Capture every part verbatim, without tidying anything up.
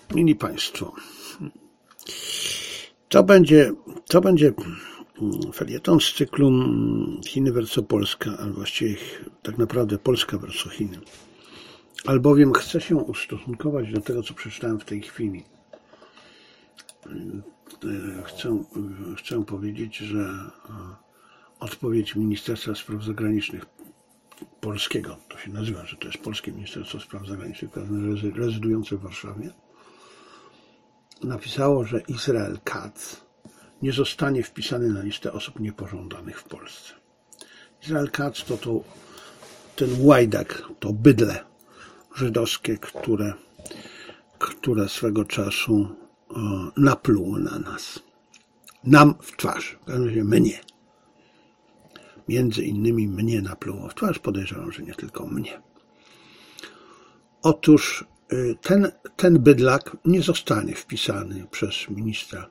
Mili Państwo, to będzie, to będzie felieton z cyklu Chiny versus Polska, albo właściwie tak naprawdę Polska versus Chiny. Albowiem chcę się ustosunkować do tego, co przeczytałem w tej chwili. Chcę, chcę powiedzieć, że odpowiedź Ministerstwa Spraw Zagranicznych polskiego, to się nazywa, że to jest Polskie Ministerstwo Spraw Zagranicznych, rezydujące w Warszawie, napisało, że Israel Katz nie zostanie wpisany na listę osób niepożądanych w Polsce. Israel Katz to, to ten łajdak, to bydlę żydowskie, które, które swego czasu o, napluło na nas. Nam w twarz, w każdym razie mnie. Między innymi mnie napluło w twarz, podejrzewam, że nie tylko mnie. Otóż ten, ten bydlak nie zostanie wpisany przez ministra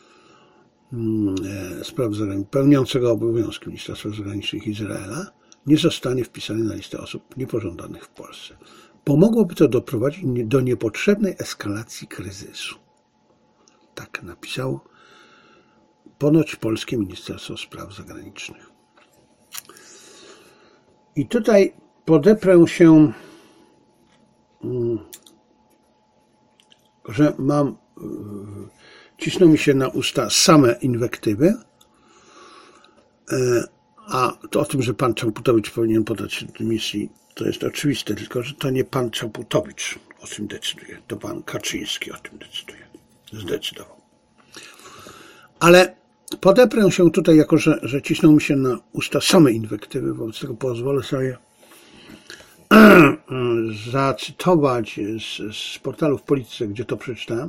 spraw zagranicznych, pełniącego obowiązki ministra spraw zagranicznych Izraela, nie zostanie wpisany na listę osób niepożądanych w Polsce. Pomogłoby to doprowadzić do niepotrzebnej eskalacji kryzysu. Tak napisało ponoć Polskie Ministerstwo Spraw Zagranicznych. I tutaj podeprę się, że mam, cisną mi się na usta same inwektywy, a to o tym, że pan Czaputowicz powinien podać dymisji, to jest oczywiste, tylko że to nie pan Czaputowicz o tym decyduje, to pan Kaczyński o tym decyduje, zdecydował. Ale podeprę się tutaj, jako że, że cisną mi się na usta same inwektywy, wobec tego pozwolę sobie zacytować z, z portalu w Polityce, gdzie to przeczytałem,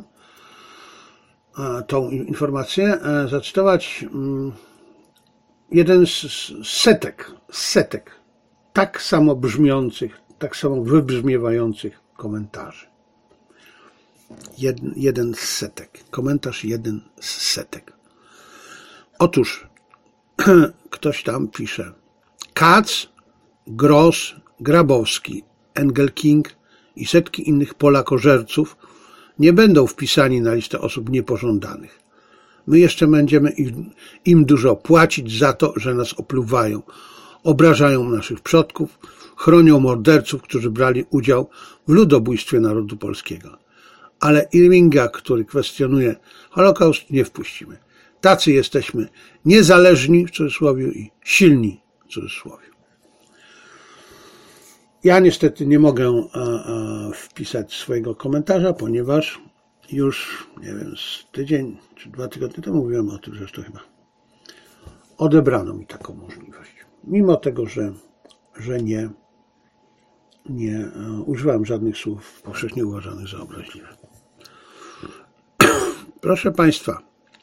tą informację, zacytować jeden z setek, setek tak samo brzmiących, tak samo wybrzmiewających komentarzy. Jeden, jeden z setek. Komentarz jeden z setek. Otóż ktoś tam pisze: Katz, Gross, Grabowski, Engelking i setki innych Polakożerców nie będą wpisani na listę osób niepożądanych. My jeszcze będziemy im dużo płacić za to, że nas opluwają, obrażają naszych przodków, chronią morderców, którzy brali udział w ludobójstwie narodu polskiego. Ale Irvinga, który kwestionuje Holokaust, nie wpuścimy. Tacy jesteśmy niezależni w cudzysłowie i silni w cudzysłowie. Ja niestety nie mogę a, a, wpisać swojego komentarza, ponieważ już, nie wiem, z tydzień czy dwa tygodnie temu mówiłem o tym, że to chyba odebrano mi taką możliwość. Mimo tego, że, że nie, nie używam żadnych słów powszechnie uważanych za obraźliwe. Proszę Państwa,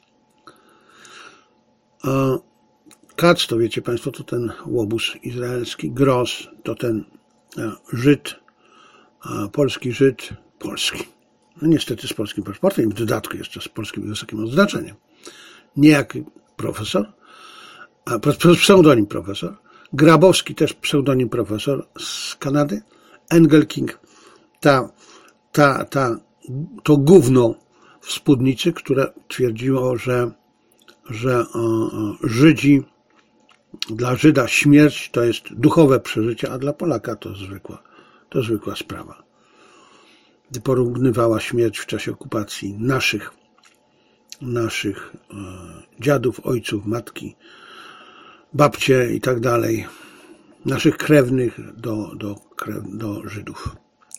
Katz, to wiecie Państwo, to ten łobuz izraelski, Gross to ten Żyd, polski Żyd, polski. No niestety z polskim paszportem i w dodatku jeszcze z polskim wysokim odznaczeniem. Niejaki profesor, pseudonim profesor, Grabowski też pseudonim profesor z Kanady, Engelking, ta, ta, ta, to gówno w spódnicy, które twierdziło, że, że o, o, Żydzi, dla Żyda śmierć to jest duchowe przeżycie, a dla Polaka to zwykła, to zwykła sprawa. Gdy porównywała śmierć w czasie okupacji naszych, naszych e, dziadów, ojców, matki, babcie i tak dalej, naszych krewnych do, do, do Żydów.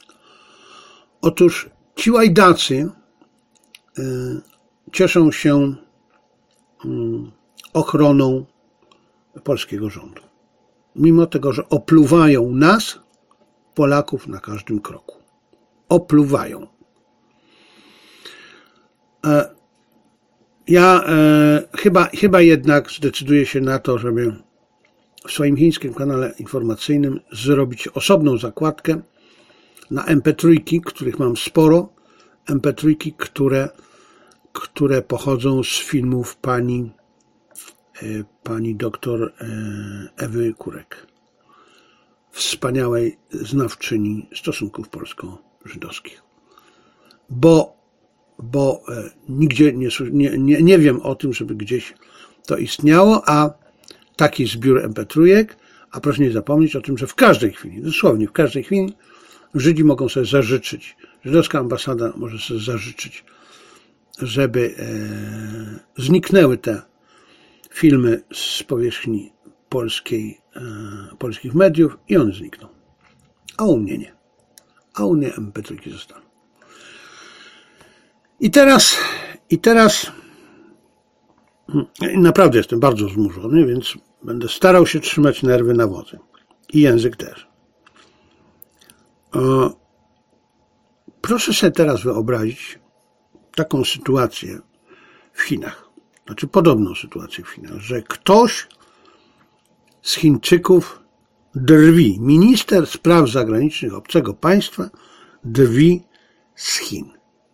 Otóż ci łajdacy e, cieszą się e, ochroną polskiego rządu. Mimo tego, że opluwają nas, Polaków, na każdym kroku. Opluwają. Ja e, chyba, chyba jednak zdecyduję się na to, żeby w swoim chińskim kanale informacyjnym zrobić osobną zakładkę na em pe trzy, których mam sporo, em pe trzy, które, które pochodzą z filmów pani pani doktor Ewy Kurek, wspaniałej znawczyni stosunków polsko-żydowskich. Bo bo nigdzie nie, nie, nie, nie wiem o tym, żeby gdzieś to istniało, a taki zbiór em pe trzy, a proszę nie zapomnieć o tym, że w każdej chwili, dosłownie w każdej chwili Żydzi mogą sobie zażyczyć, żydowska ambasada może sobie zażyczyć, żeby e, zniknęły te filmy z powierzchni polskiej, e, polskich mediów i one znikną. A u mnie nie. A u mnie em pe trzy zostaną. I teraz, i teraz naprawdę jestem bardzo zmurzony, więc będę starał się trzymać nerwy na wodzy. I język też. Proszę sobie teraz wyobrazić taką sytuację w Chinach. Znaczy podobną sytuację w Chinach, że ktoś z Chińczyków drwi. Minister spraw zagranicznych obcego państwa drwi z Chin.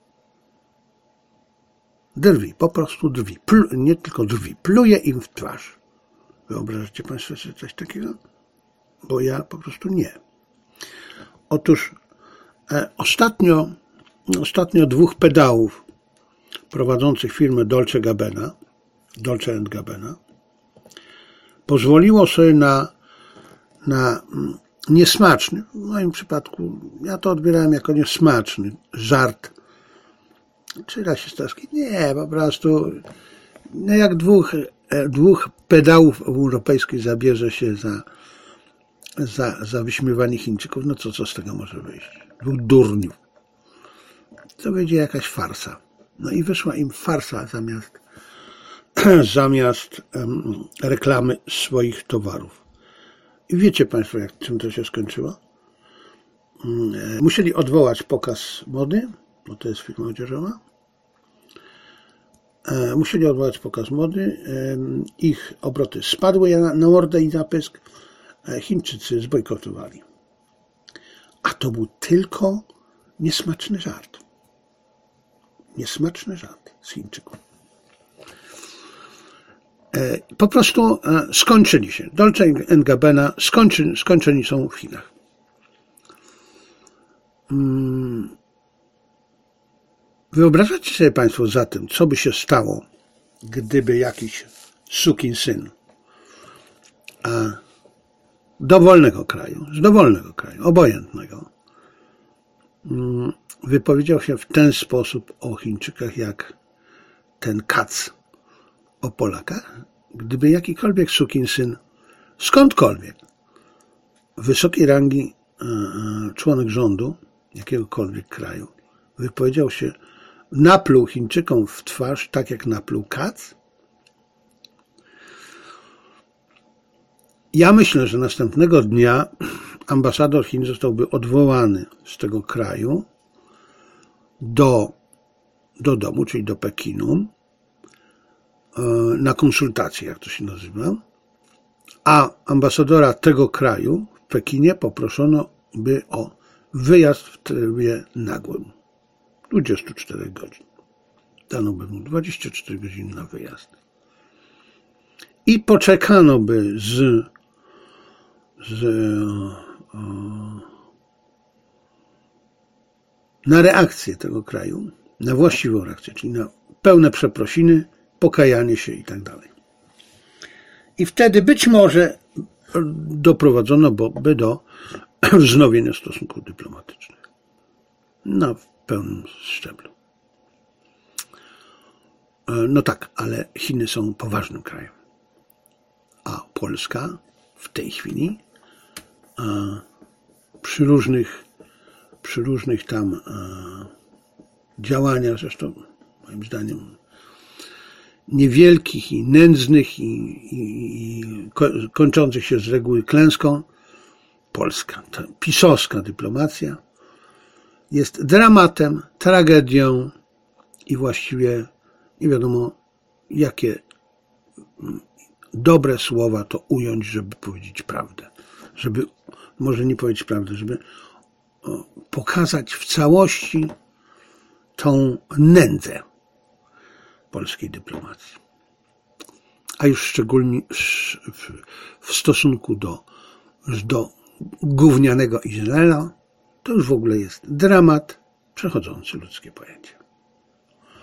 Drwi, po prostu drwi. Plu, nie tylko drwi, pluje im w twarz. Wyobrażacie Państwo sobie coś takiego? Bo ja po prostu nie. Otóż e, ostatnio, ostatnio dwóch pedałów prowadzących firmę Dolce Gabbana, Dolce and Gabbana, pozwoliło sobie na, na niesmaczny, w moim przypadku, ja to odbierałem jako niesmaczny żart, czy rasistowski? Nie, po prostu, no jak dwóch, dwóch pedałów europejskich zabierze się za, za, za wyśmiewanie Chińczyków, no co, co z tego może wyjść? Dwóch durniów. To będzie jakaś farsa. No i wyszła im farsa zamiast, zamiast um, reklamy swoich towarów. I wiecie Państwo, jak, czym to się skończyło? Um, musieli odwołać pokaz mody, bo to jest firma odzieżowa. E, musieli odwołać pokaz mody. E, ich obroty spadły na, na mordę i na pysk. E, Chińczycy zbojkotowali. A to był tylko niesmaczny żart. Niesmaczny żart z Chińczyków. E, po prostu e, skończyli się. Dolce and Gabbana skończy, skończeni są w Chinach. Hmm. Wyobrażacie sobie Państwo zatem, co by się stało, gdyby jakiś sukinsyn a dowolnego kraju, z dowolnego kraju, obojętnego, wypowiedział się w ten sposób o Chińczykach, jak ten Kac o Polakach? Gdyby jakikolwiek sukinsyn, skądkolwiek, wysokiej rangi członek rządu jakiegokolwiek kraju, wypowiedział się, napluł Chińczykom w twarz, tak jak napluł Kac? Ja myślę, że następnego dnia ambasador Chin zostałby odwołany z tego kraju do, do domu, czyli do Pekinu, na konsultacje, jak to się nazywa, a ambasadora tego kraju w Pekinie poproszono by o wyjazd w trybie nagłym. dwadzieścia cztery godzin. Dano by mu dwadzieścia cztery godziny na wyjazd. I poczekano by z, z o, na reakcję tego kraju, na właściwą reakcję, czyli na pełne przeprosiny, pokajanie się i tak dalej. I wtedy być może doprowadzono by do wznowienia stosunków dyplomatycznych. Na pełnym szczeblu. No tak, ale Chiny są poważnym krajem. A Polska w tej chwili przy różnych, przy różnych tam działaniach, zresztą moim zdaniem niewielkich i nędznych i, i, i kończących się z reguły klęską, Polska, ta pisowska dyplomacja jest dramatem, tragedią i właściwie nie wiadomo, jakie dobre słowa to ująć, żeby powiedzieć prawdę. Żeby, może nie powiedzieć prawdę, żeby pokazać w całości tą nędzę polskiej dyplomacji. A już szczególnie w stosunku do, do gównianego Izraela, to już w ogóle jest dramat przechodzący ludzkie pojęcie.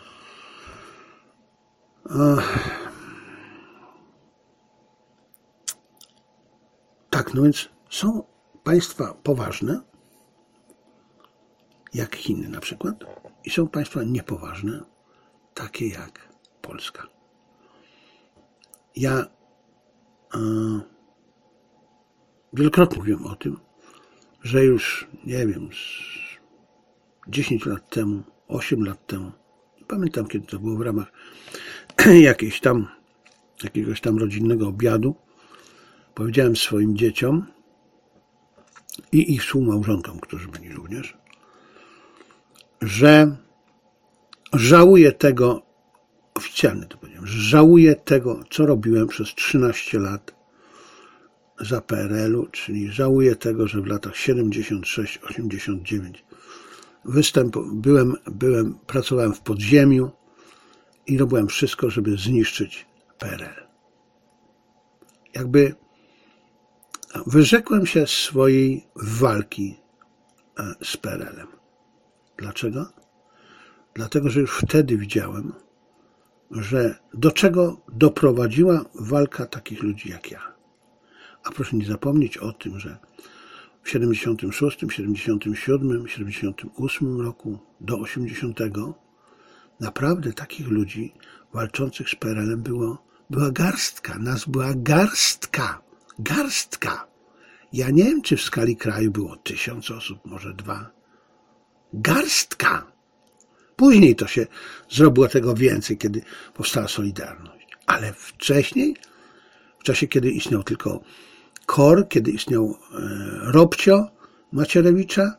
Tak, no więc są państwa poważne, jak Chiny na przykład, i są państwa niepoważne, takie jak Polska. Ja e, wielokrotnie mówiłem o tym, że już, nie wiem, dziesięć lat temu, osiem lat temu, nie pamiętam kiedy to było w ramach jakiejś tam, jakiegoś tam rodzinnego obiadu, powiedziałem swoim dzieciom i ich współmałżonkom, którzy byli również, że żałuję tego, oficjalnie to powiedziałem, że żałuję tego, co robiłem przez trzynaście lat za P R L-u, czyli żałuję tego, że w latach siedemdziesiąt sześć osiemdziesiąt dziewięć występ, byłem, byłem, pracowałem w podziemiu i robiłem wszystko, żeby zniszczyć P R L. Jakby wyrzekłem się swojej walki z P R L-em. Dlaczego? Dlatego, że już wtedy widziałem, że do czego doprowadziła walka takich ludzi jak ja. A proszę nie zapomnieć o tym, że w siedemdziesiątym szóstym, siedemdziesiątym siódmym, siedemdziesiątym ósmym roku do osiemdziesiątego naprawdę takich ludzi walczących z P R L-em było, była garstka. Nas była garstka. Garstka. Ja nie wiem, czy w skali kraju było tysiąc osób, może dwa. Garstka. Później to się zrobiło tego więcej, kiedy powstała Solidarność. Ale wcześniej, w czasie, kiedy istniał tylko K O R, kiedy istniał e, Robcio Macierewicza,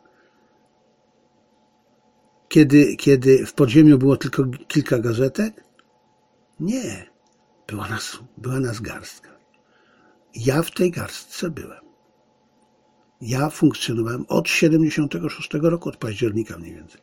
kiedy, kiedy w podziemiu było tylko kilka gazetek, nie. Była nas, była nas garstka. Ja w tej garstce byłem. Ja funkcjonowałem od siedemdziesiątego szóstego roku, od października mniej więcej.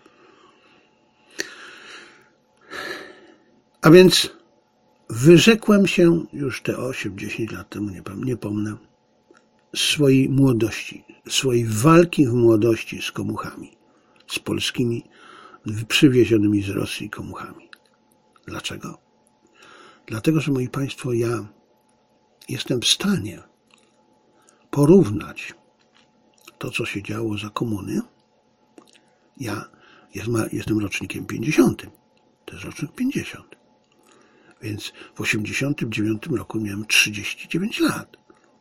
A więc wyrzekłem się już te osiem dziesięć lat temu, nie, nie pomnę, swojej młodości, swojej walki w młodości z komuchami, z polskimi przywiezionymi z Rosji komuchami. Dlaczego? Dlatego, że, moi państwo, ja jestem w stanie porównać to, co się działo za komuny. Ja jestem rocznikiem pięćdziesiątym. To jest rocznik pięćdziesiąty. Więc w osiemdziesiątym dziewiątym roku miałem trzydzieści dziewięć lat.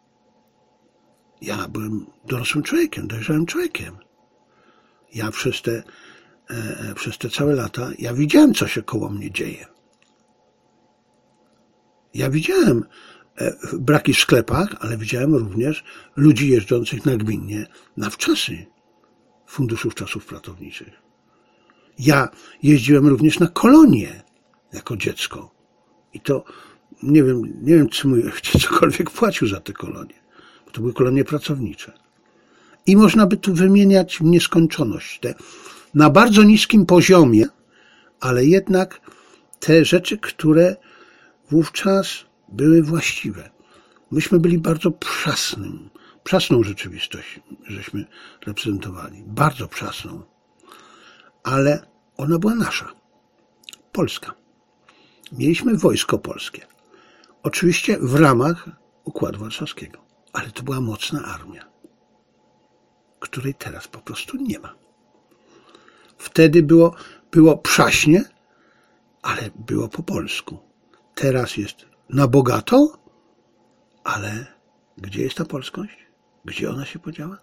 Ja byłem dorosłym człowiekiem, dojrzałym człowiekiem. Ja przez te, e, przez te całe lata, ja widziałem, co się koło mnie dzieje. Ja widziałem e, braki w sklepach, ale widziałem również ludzi jeżdżących nagminnie na wczasy funduszów czasów pracowniczych. Ja jeździłem również na kolonie jako dziecko. I to nie wiem, nie wiem, czy mój ojciec cokolwiek płacił za te kolonie, bo to były kolonie pracownicze. I można by tu wymieniać w nieskończoność te na bardzo niskim poziomie, ale jednak te rzeczy, które wówczas były właściwe. Myśmy byli bardzo przasnym, przasną rzeczywistość, żeśmy reprezentowali. Bardzo przasną. Ale ona była nasza. Polska. Mieliśmy wojsko polskie. Oczywiście w ramach Układu Warszawskiego. Ale to była mocna armia, której teraz po prostu nie ma. Wtedy było, było przaśnie, ale było po polsku. Teraz jest na bogato, ale gdzie jest ta polskość? Gdzie ona się podziała?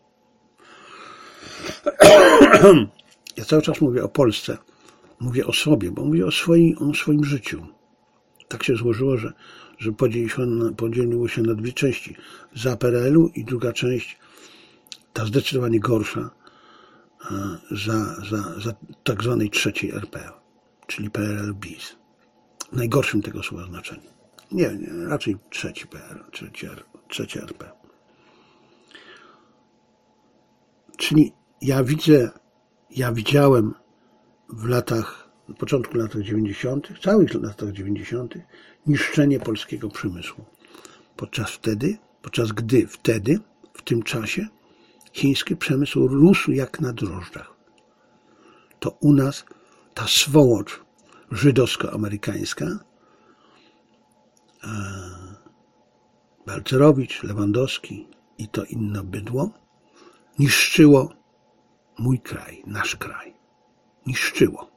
Ja cały czas mówię o Polsce. Mówię o sobie, bo mówię o swoim, o swoim życiu. Tak się złożyło, że, że podzieliło się na dwie części. Za P R L-u i druga część, ta zdecydowanie gorsza, za, za, za tak zwanej trzeciej R P, czyli P R L bis. W najgorszym tego słowa znaczeniu. Nie, nie raczej trzeci P R L, trzeci, trzeci R P. Czyli ja widzę, ja widziałem w latach, w początku lat dziewięćdziesiątych, całych latach dziewięćdziesiątych, niszczenie polskiego przemysłu. Podczas wtedy, podczas gdy wtedy, w tym czasie, chiński przemysł rósł jak na drożdżach. To u nas ta swołocz żydowsko-amerykańska, Balcerowicz, Lewandowski i to inne bydło niszczyło mój kraj, nasz kraj. Niszczyło.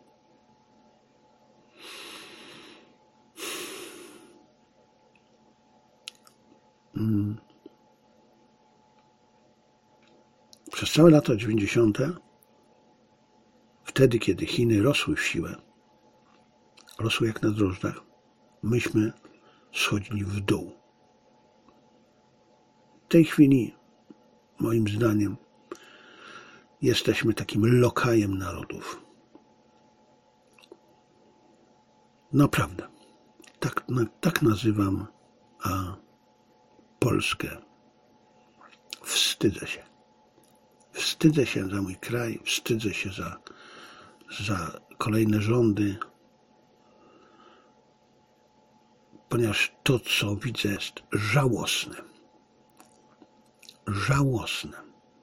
Przez całe lata dziewięćdziesiąte, wtedy, kiedy Chiny rosły w siłę, rosły jak na drożdżach, myśmy schodzili w dół. W tej chwili, moim zdaniem, jesteśmy takim lokajem narodów. Naprawdę. Tak, tak nazywam a Polskę. Wstydzę się. Wstydzę się za mój kraj, wstydzę się za, za kolejne rządy, ponieważ to, co widzę, jest żałosne. Żałosne.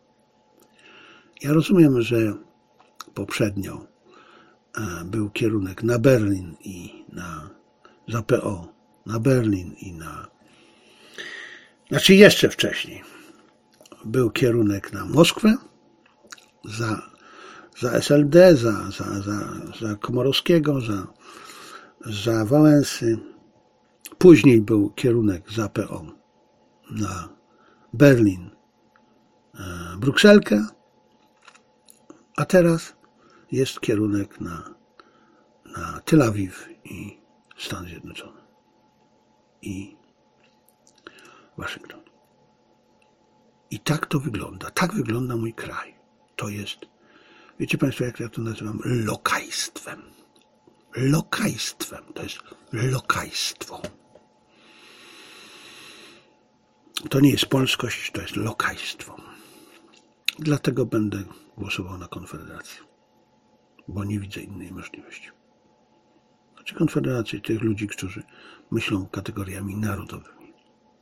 Ja rozumiem, że poprzednio był kierunek na Berlin i na za P O, na Berlin i na... Znaczy jeszcze wcześniej był kierunek na Moskwę za, za S L D, za, za, za, za Komorowskiego, za, za Wałęsy. Później był kierunek za P O na Berlin, Brukselkę, a teraz jest kierunek na, na Tel Awiw i Stany Zjednoczone i Waszyngton. I tak to wygląda. Tak wygląda mój kraj. To jest, wiecie Państwo, jak ja to nazywam? Lokajstwem. Lokajstwem. To jest lokajstwo. To nie jest polskość, to jest lokajstwo. Dlatego będę głosował na Konfederację, bo nie widzę innej możliwości. Znaczy Konfederację tych ludzi, którzy myślą kategoriami narodowymi.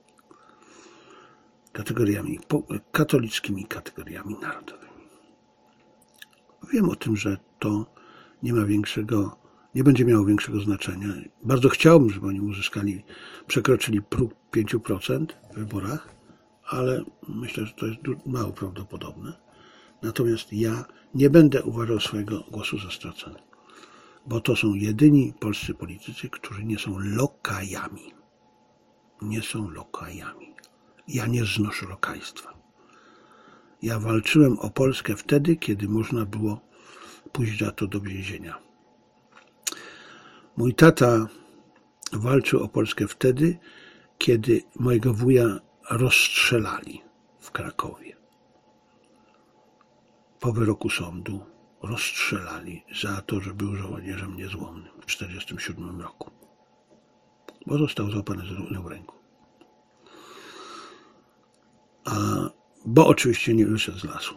Kategoriami katolickimi, kategoriami narodowymi. Wiem o tym, że to nie ma większego, nie będzie miało większego znaczenia. Bardzo chciałbym, żeby oni uzyskali, przekroczyli próg pięć procent w wyborach, ale myślę, że to jest mało prawdopodobne. Natomiast ja nie będę uważał swojego głosu za stracony, bo to są jedyni polscy politycy, którzy nie są lokajami. Nie są lokajami. Ja nie znoszę lokajstwa. Ja walczyłem o Polskę wtedy, kiedy można było pójść za to do więzienia. Mój tata walczył o Polskę wtedy, kiedy mojego wuja rozstrzelali w Krakowie. Po wyroku sądu rozstrzelali za to, że był żołnierzem niezłomnym w tysiąc dziewięćset czterdziestym siódmym roku, bo został złapany z bronią w ręku. A, bo oczywiście nie wyszedł z lasu.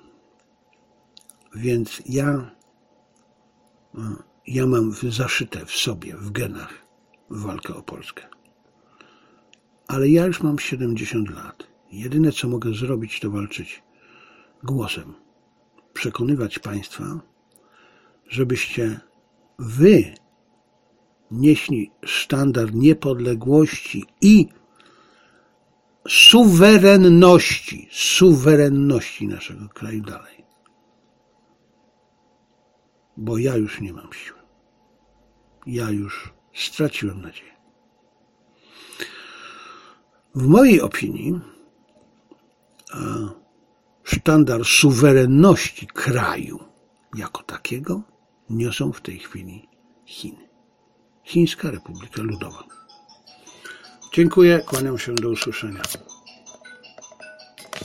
Więc ja, ja mam zaszyte w sobie, w genach walkę o Polskę. Ale ja już mam siedemdziesiąt lat. Jedyne, co mogę zrobić, to walczyć głosem. Przekonywać Państwa, żebyście wy nieśli sztandar niepodległości i suwerenności, suwerenności naszego kraju dalej. Bo ja już nie mam siły. Ja już straciłem nadzieję. W mojej opinii sztandar suwerenności kraju jako takiego niosą w tej chwili Chiny. Chińska Republika Ludowa. Dziękuję, kłaniam się, do usłyszenia.